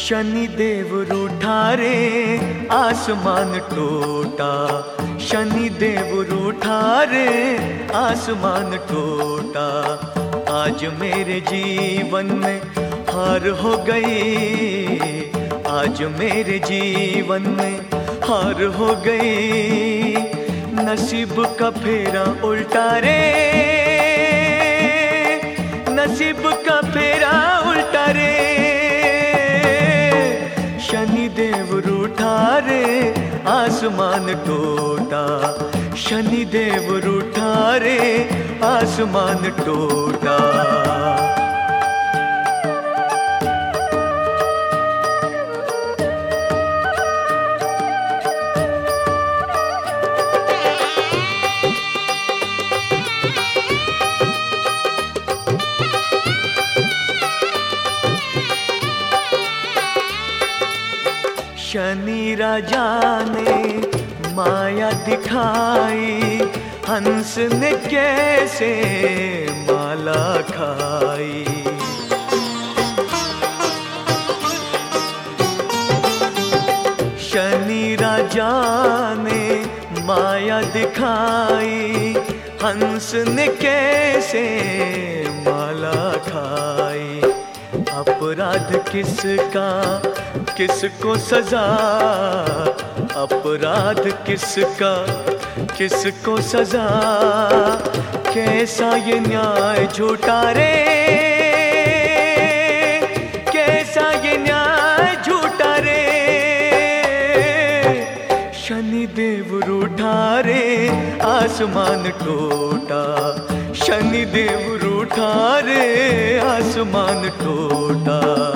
शनि देव रूठा रे आसमान टूटा, शनि देव रूठा रे आसमान टूटा। आज मेरे जीवन में हार हो गई, आज मेरे जीवन में हार हो गई। नसीब का फेरा उल्टा रे, नसीब का फेरा उल्टा रे। शनि देव रूठा रे आसमान टूटा, शनि देव रूठा रे आसमान टूटा। शनि राजा ने माया दिखाई, हंस ने कैसे माला खाई। शनि राजा ने माया दिखाई, हंस ने कैसे माला खाई। अपराध किसका किसको सजा, अपराध किसका किसको सजा। कैसा ये न्याय झूठा रे, कैसा ये न्याय झूठा रे। शनि देव रूठा रे आसमान टूटा, शनि देव रूठा रे आसमान टूटा।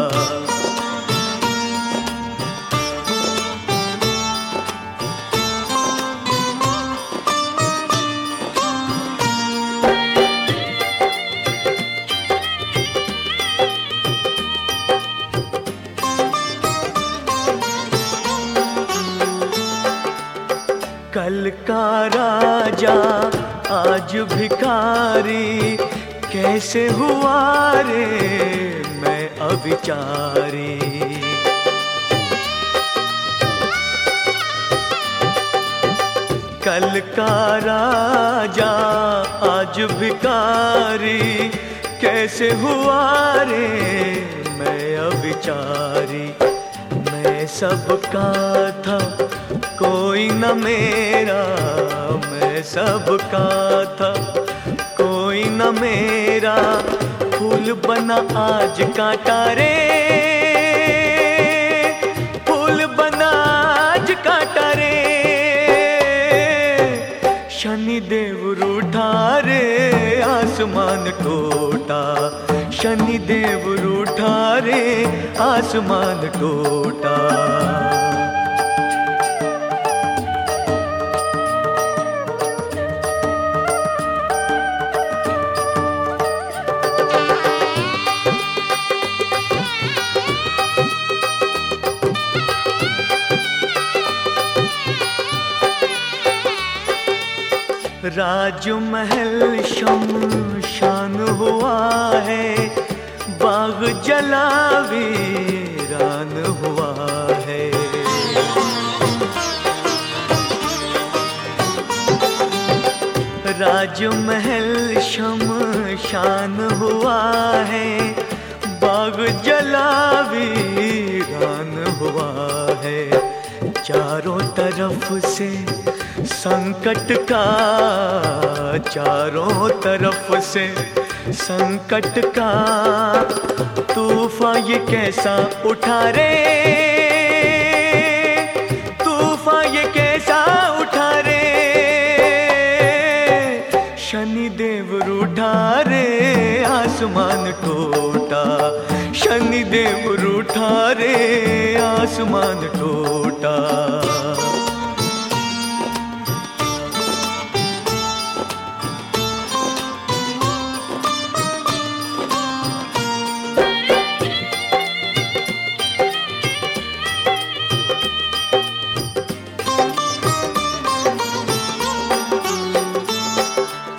कल का राजा आज भिखारी, कैसे हुआ रे मैं अविचारी। कल का राजा आज भिखारी, कैसे हुआ रे मैं अविचारी। मैं सबका था कोई न मेरा, मैं सबका था कोई न मेरा। फूल बना आज कांटा रे, फूल बना आज कांटा रे। शनि देव रूठा रे आसमान टूटा, शनि देव रूठा रे आसमान टूटा। राजमहल शमशान हुआ है, बाग जला वीरान हुआ है। राजमहल शमशान हुआ है, बाग जला वीरान हुआ है। चारों तरफ से संकट का, चारों तरफ से संकट का तूफान ये कैसा उठा रे, तूफान ये कैसा उठा रे। शनि देव रूठा रे आसमान टूटा, शनि देव रूठा रे आसमान टूटा।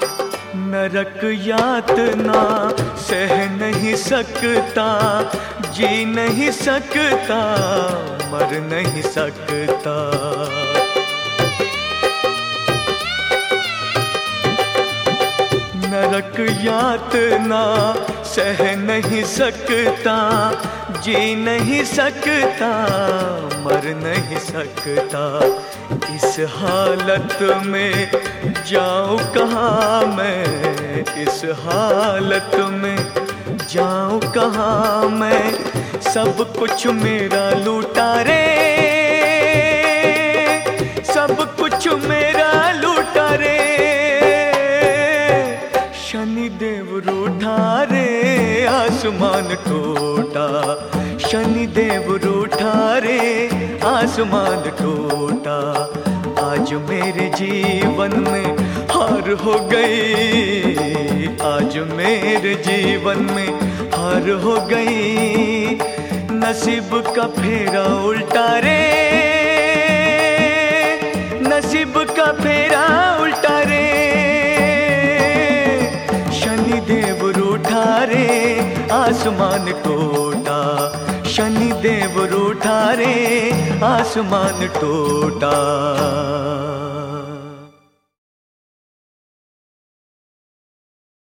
नरक यातना सह नहीं सकता, जी नहीं सकता, मर नहीं सकता। नरक यातना सह नहीं सकता, जी नहीं सकता, मर नहीं सकता। इस हालत में जाऊं कहाँ मैं, इस हालत में जाऊं कहाँ मैं, सब कुछ मेरा लूटा रे, सब कुछ मेरा लूटा रे। शनिदेव रूठा रे, आसमान टूटा, शनिदेव रूठा रे, आसमान टूटा। आज मेरे जीवन में हार हो गई, आज मेरे जीवन में हार हो गई। नसीब का फेरा उल्टा रे, नसीब का फेरा उल्टा रे। शनिदेव रूठा रे, आसमान टूटा, शनिदेव रूठा रे, आसमान टूटा।